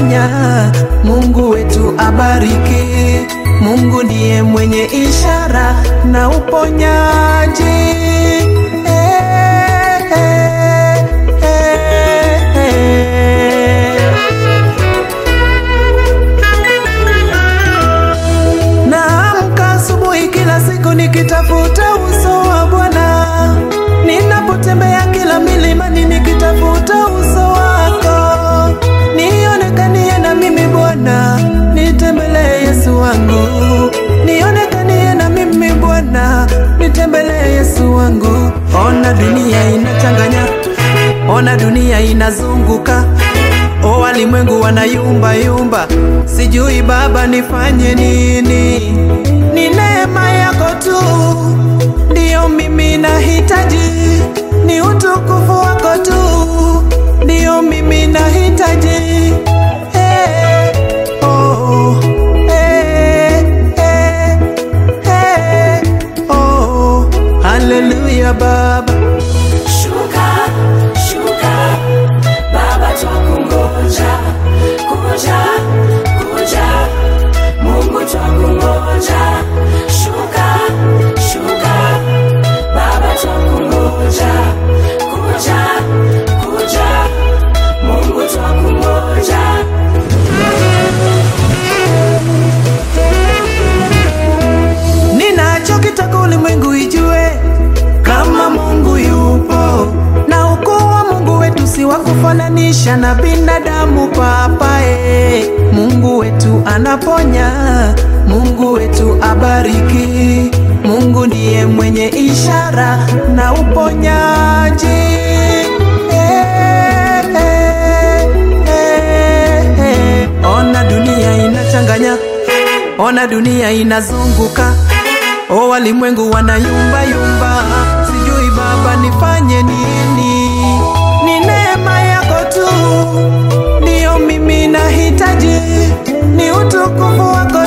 anaponya. Mungu wetu abariki. Mungu ndiye mwenye ishara na uponyaji. Naamka asubuhi kila siku nikitafuta uso wa Bwana. Ninapotembea kila milimani nikitafuta uso wako. Nionekanie na mimi Bwana, nitembelee Yesu wangu. Nionekanie na mimi Bwana, nitembelee Yesu wangu. Ona dunia inachanganya, ona dunia inazunguka. O walimwengu wanayumba yumba, sijui Baba nifanye nini. Ni neema yako tu ndiyo mimi nahitaji, ni utukufu wako tu ndiyo mimi nahitaji. Hallelujah Baba. Shuka, shuka, Baba twakungoja. Kuja, kuja, Mungu twakungoja. Shuka, shuka, Baba twakungoja. Kuja, kuja, Mungu twakungoja. Ninachokitaka ulimwengu ijue kama Mungu yupo, na ukuu wa Mungu wetu si wa kufananisha na binadamu papae. Mungu wetu anaponya, Mungu wetu abariki. Mungu ndiye mwenye ishara na uponyaji. Ona dunia inachanganya, ona dunia inazunguka. O walimwengu wanayumba yumba, sijui Baba nifanye nini. Ni neema yako tu ndiyo mimi nahitaji, ni utukufu wako